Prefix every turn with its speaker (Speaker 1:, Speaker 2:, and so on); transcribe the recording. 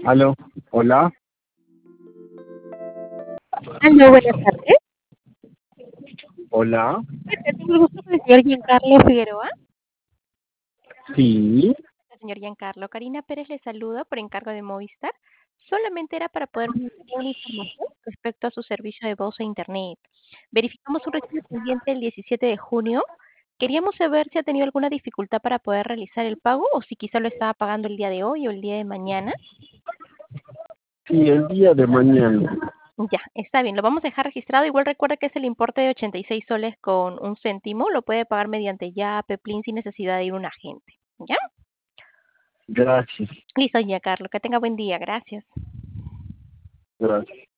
Speaker 1: Aló, hola,
Speaker 2: Aló, buenas tardes.
Speaker 1: hola,
Speaker 2: Tengo el gusto con el señor Giancarlo Figueroa.
Speaker 1: sí,
Speaker 2: Señor Giancarlo, Karina Pérez le saluda por encargo de Movistar. Solamente era para poder brindar una información respecto a su servicio de voz e internet. Verificamos su recibo pendiente el 17 de junio. Queríamos saber si ha tenido alguna dificultad para poder realizar el pago o si quizá lo estaba pagando el día de hoy o el día de mañana.
Speaker 1: sí, el día de mañana.
Speaker 2: Ya, está bien, lo vamos a dejar registrado. Igual recuerda que es el importe de 86 soles con un céntimo. Lo puede pagar mediante Yape, Plin sin necesidad de ir a un agente. ¿Ya?
Speaker 1: Gracias,
Speaker 2: Listo, ya, Carlos. Que tenga buen día. Gracias.
Speaker 1: gracias.